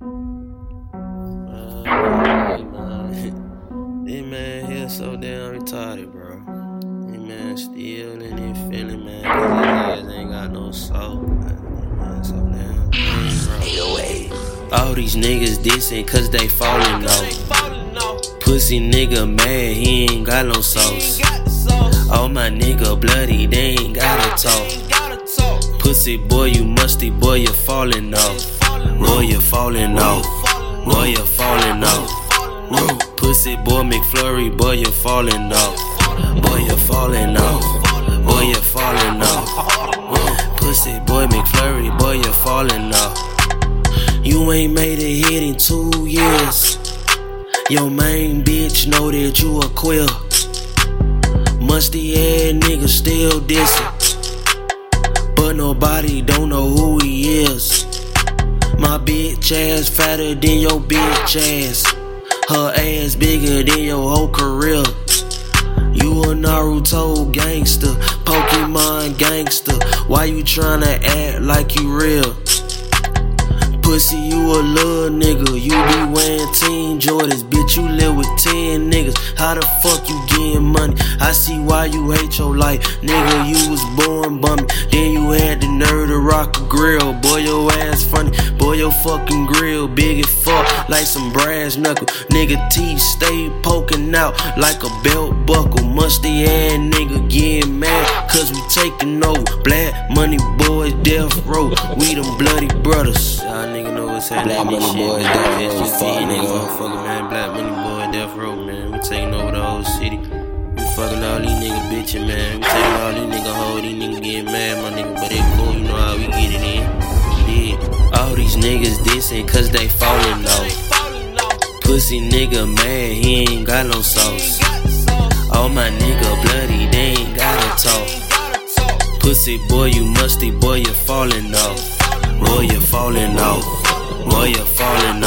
This man here so damn retarded, bro. This man still in his feeling, man. Cause his ass ain't got no soul, man. Man, so damn crazy, bro. All these niggas dissing cause they falling off. Pussy nigga mad, he ain't got no sauce. All my nigga bloody, they ain't gotta talk. Pussy boy, you musty, boy, you falling off. Boy, you falling off. Boy, you falling off. Pussy boy McFlurry, boy, you falling off. Boy, you falling off. Boy, you falling off. Pussy boy McFlurry, boy, you falling off. You ain't made a hit in 2 years. Your main bitch know that you a queer. Musty ass nigga still dissing, but nobody don't know who he is. My bitch ass fatter than your bitch ass. Her ass bigger than your whole career. You a Naruto gangster, Pokemon gangster. Why you tryna act like you real? Pussy, you a little nigga. You be wearing Team Jordans. Bitch, you live with 10 niggas. How the fuck you getting money? I see why you hate your life. Nigga, you was born bumming. Then you had the nerve to rock a grill. Boy, your ass funny. Boy, your fucking grill big as fuck, like some brass knuckle. Nigga, teeth stay poking out like a belt buckle. Musty ass nigga getting mad cause we taking over. Black money boys, death row. We them bloody brothers. Y'all nigga know what's happening. Black money boys, death row. Fuck nigga, motherfucker, man. Black money boy, death row, man. We taking over the whole city. We fucking all these niggas bitchin', man. We taking all these niggas hoes. These niggas getting mad, my nigga. But they cool, you know how we get it in. All these niggas dissing cause they falling off. Pussy nigga mad, he ain't got no sauce. All my nigga bloody, they ain't gotta talk. Pussy boy, you musty, boy, you falling off. Boy, you falling off. Boy, you falling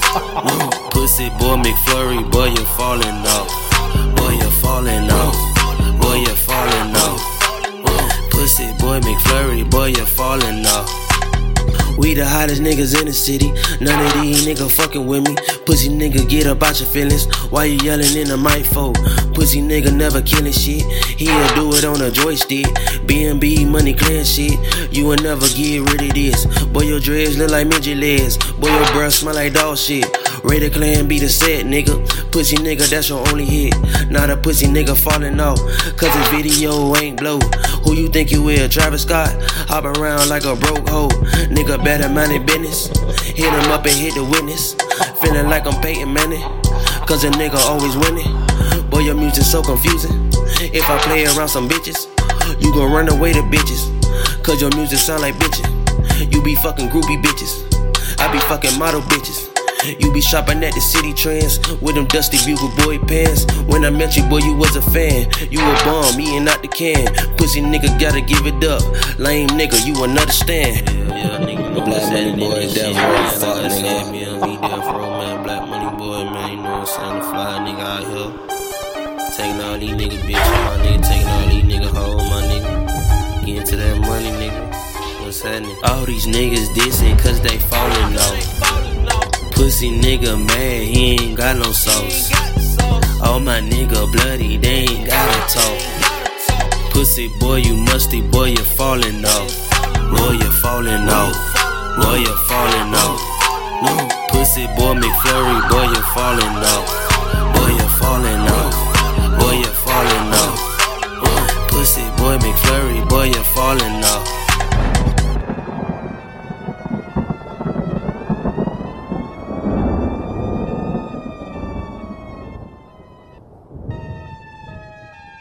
off. Pussy boy McFlurry, boy, you falling off. Boy, you falling off. Boy, you falling off. Pussy boy McFlurry, boy, you falling off. We the hottest niggas in the city. None of these niggas fucking with me. Pussy nigga, get up out your feelings. Why you yelling in the mic for? Pussy nigga never killing shit. He'll do it on a joystick. B&B money clear shit. You will never get rid of this. Boy, your dreads look like midget legs. Boy, your breath smell like dog shit. Raider Clan be the set, nigga. Pussy nigga, that's your only hit. Not a pussy nigga falling off cause his video ain't blow. Who you think you is, Travis Scott? Hop around like a broke hoe. Nigga better mind his business. Hit him up and hit the witness. Feeling like I'm Peyton Manning cause a nigga always winning. Boy, your music's so confusing. If I play around some bitches, you gon' run away to bitches cause your music sound like bitches. You be fucking groupie bitches. I be fucking model bitches. You be shopping at the city trends with them dusty bugle boy pants. When I met you, boy, you was a fan. You a bum, eating out the can. Pussy nigga gotta give it up. Lame nigga, you understand. Yeah, nigga. Black money boy, death row. Fuck nigga. Me death row, man. Black money boy, man. You know what I'm saying? The fly nigga out here. Taking all these nigga bitches, my nigga. Taking all these nigga hoes, my nigga. Getting to that money, nigga. What's happening? All these niggas dissing cause they falling off. Pussy nigga mad, he ain't got no sauce. All my nigga bloody, they ain't gotta talk. Pussy boy, you musty, boy, you falling off. Boy, you falling off. Boy, you falling off. Pussy boy McFlurry, boy, you falling off. Boy, you falling off. Boy, you falling off. Pussy boy McFlurry, boy, you falling off.